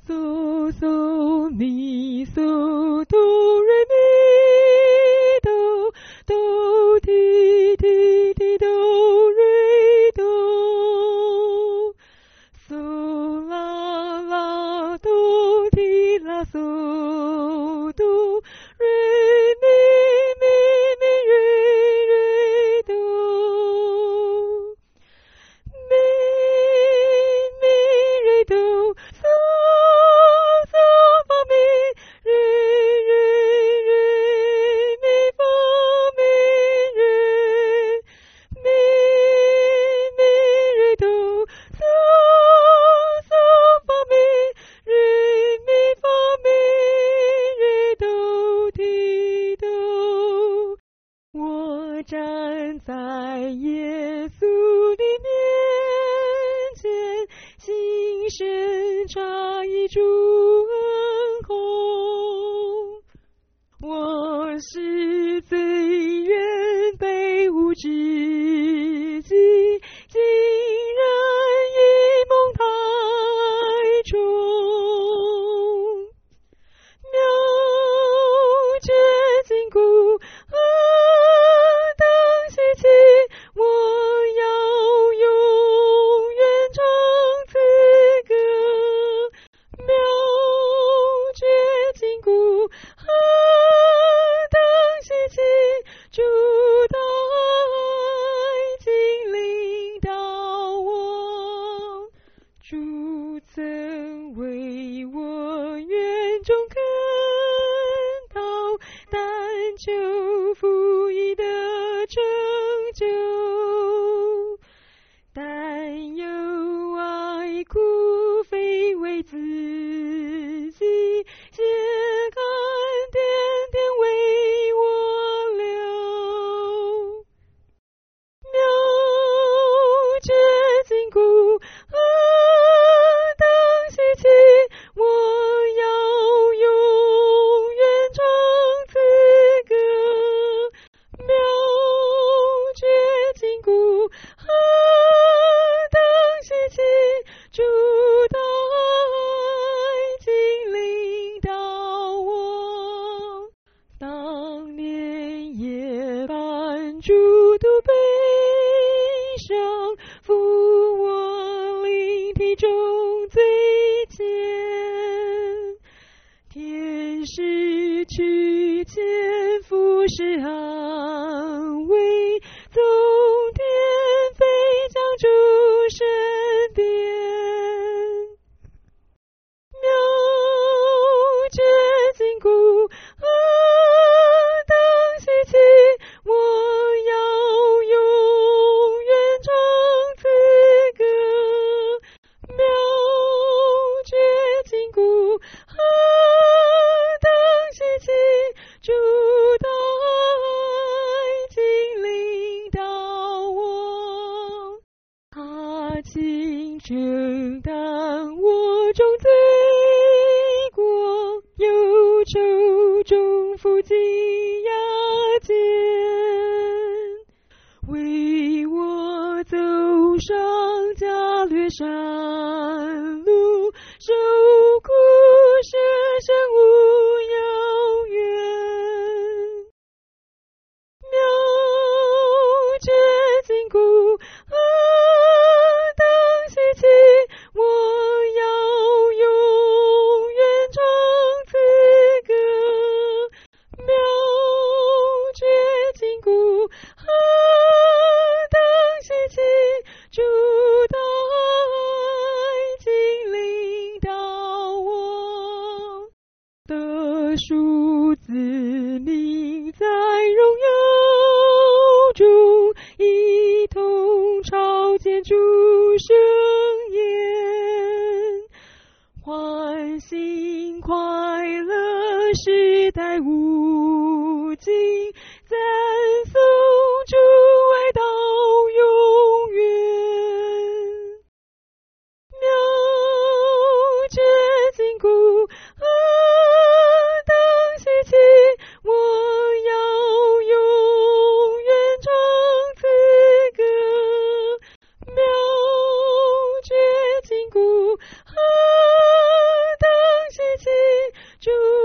嗦嗦咪嗦哆瑞咪哆哆提提提哆瑞哆嗦啦啦哆提啦嗦哆瑞咪咪咪瑞瑞哆咪咪瑞哆嗦嗦发咪瑞瑞瑞咪发咪瑞咪咪瑞哆嗦嗦发咪瑞咪发咪瑞哆提哆。我站在耶稣的面前，心深诧异主恩厚。我是罪人被污之己，竟然以蒙他爱宠。妙觉筋骨当希奇，我要永远唱此歌。妙觉筋骨当希奇，主的爱经领导我，主曾为我愿中恳祷，但求福音的成就，但有爱苦非为自己，且看点点为我留。妙觉筋骨当希奇，我要永远唱此歌。妙觉筋骨当希奇，主的爱经领导我。当年夜半主独悲伤，负我灵体中罪愆。天使去前俯视安慰，从天飞将主升殿。妙觉筋骨当希奇，我要永远唱此歌。妙觉筋骨当希奇，主的爱经领导我，他亲承担我众罪过，忧愁中负荆压肩，为我走上加略山路，受苦舍身无遥远。妙觉筋骨当希奇，我要永远唱此歌。妙觉筋骨当希奇，主的爱经领导我。得数子民在荣耀中，一同朝见主圣颜，欢欣快乐时代无尽，赞颂主爱到永远。妙觉筋骨当希奇，我要永远唱此歌。妙觉筋骨当主